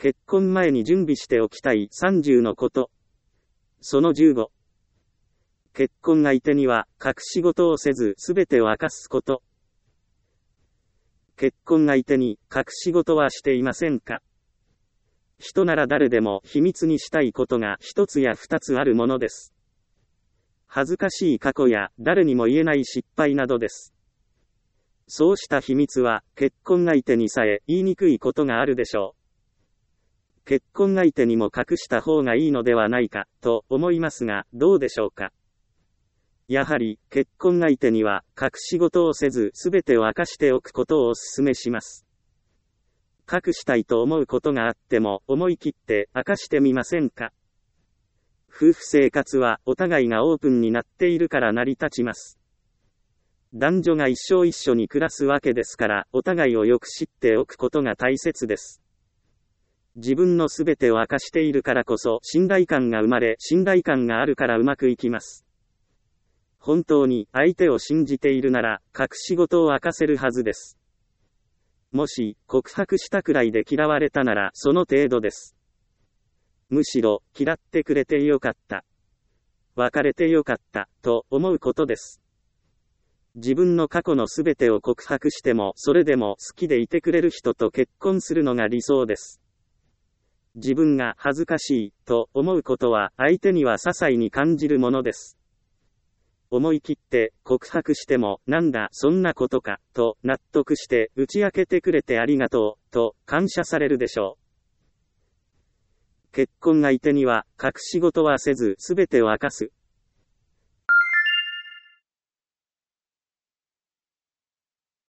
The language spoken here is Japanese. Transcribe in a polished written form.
結婚前に準備しておきたい30のこと。その15。結婚相手には隠し事をせずすべてを明かすこと。結婚相手に隠し事はしていませんか？人なら誰でも秘密にしたいことが一つや二つあるものです。恥ずかしい過去や誰にも言えない失敗などです。そうした秘密は結婚相手にさえ言いにくいことがあるでしょう。結婚相手にも隠した方がいいのではないかと思いますが、どうでしょうか。やはり結婚相手には隠し事をせずすべてを明かしておくことをお勧めします。隠したいと思うことがあっても思い切って明かしてみませんか。夫婦生活はお互いがオープンになっているから成り立ちます。男女が一生一緒に暮らすわけですから、お互いをよく知っておくことが大切です。自分のすべてを明かしているからこそ信頼感が生まれ、信頼感があるからうまくいきます。本当に相手を信じているなら、隠し事を明かせるはずです。もし告白したくらいで嫌われたならその程度です。むしろ嫌ってくれてよかった、別れてよかったと思うことです。自分の過去のすべてを告白してもそれでも好きでいてくれる人と結婚するのが理想です。自分が恥ずかしいと思うことは相手には些細に感じるものです。思い切って告白してもなんだそんなことかと納得して打ち明けてくれてありがとうと感謝されるでしょう。結婚相手には隠し事はせずすべてを明かす。